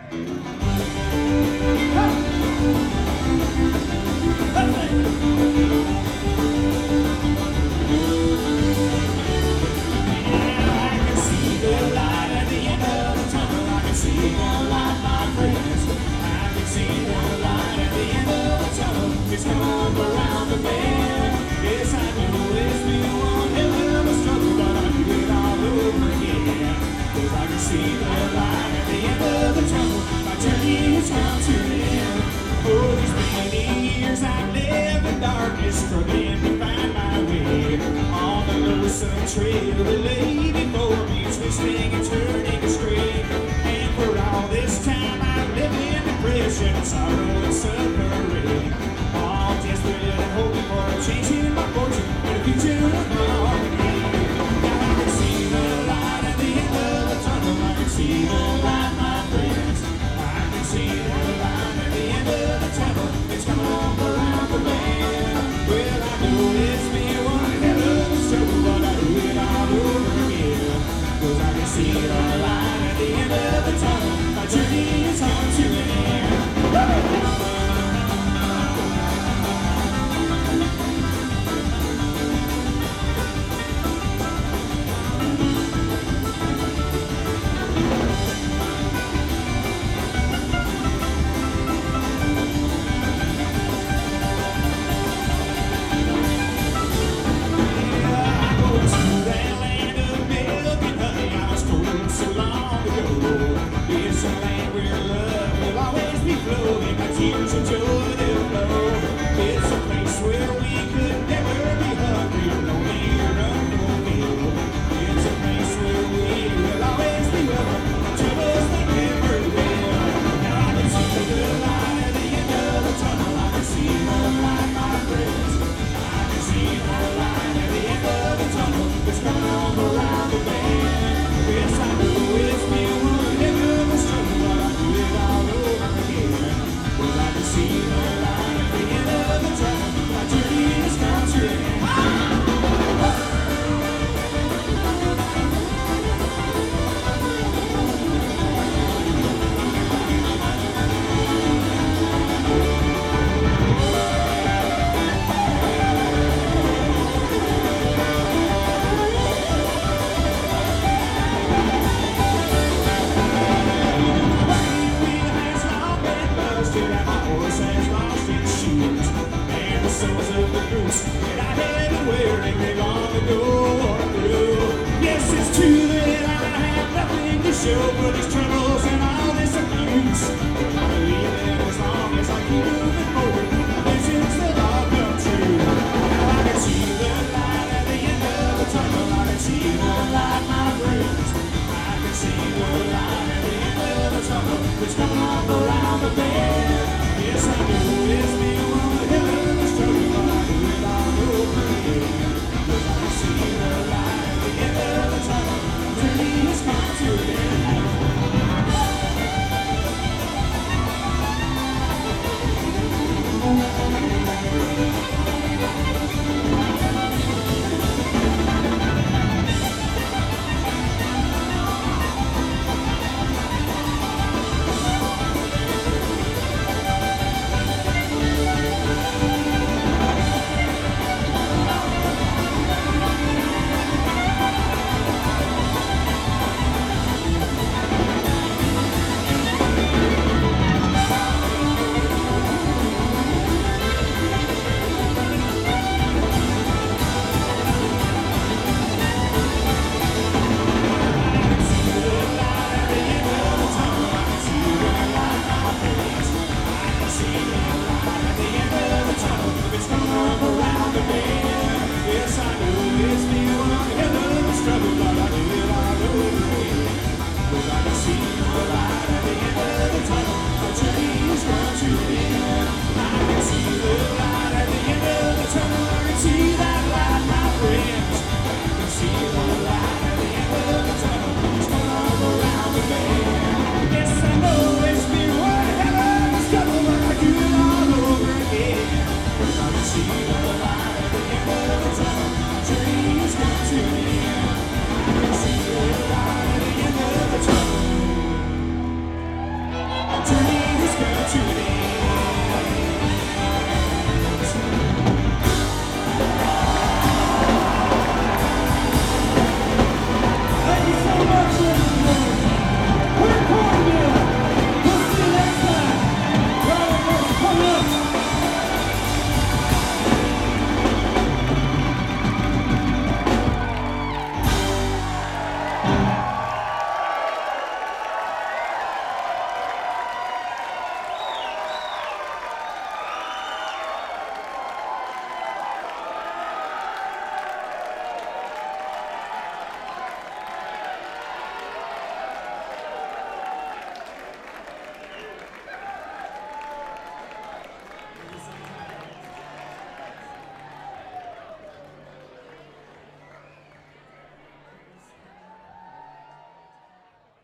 Struggling to find my way on the lonesome trail that lay before me, twisting and turning astray. And for all this time I've lived in depression, sorrow and suffering, all desperate and hoping for a change in my fortune and a future of harmony. Now I can see the light at the end of the tunnel. I can see the light, my friends. I can see the light at the end of the tunnel. It's coming on around the bend. Well, I know it's been one hell of a struggle, but I do it all over again. 'Cause I can see the light at the end of the tunnel. My journey is on to an end. It's a land where love will always be flowing, my tears of joy they'll flow. It's a place where we could never be hungry, lonely or unfulfilled. It's a place where we will always be welcome, troubles that never will. Now I can see the light at the end of the tunnel. I can see the light, my friends. I can see the light at the end of the tunnel. It's coming on around the bend. Yes, I know it's been one hell of a struggle, but I do it all over again. 'Cause I can see the light at the end of the tunnel. My journey has come to an end. And my horse has lost its shoes, and the soles of the boots that I had been wearing they long ago are through. Yes, it's true that I have nothing to show for these troubles and all this abuse. But I believe that as long as I keep moving forward, my visions will all come true. Now I can see the light at the end of the tunnel. I can see the light, my friends. I can see the light at the end of the tunnel. It's coming up around the bend. Yes, I know it's been one hell of a struggle, but I do it all over again. 'Cause I can see the light at the end of the tunnel. My journey has come to an end. to the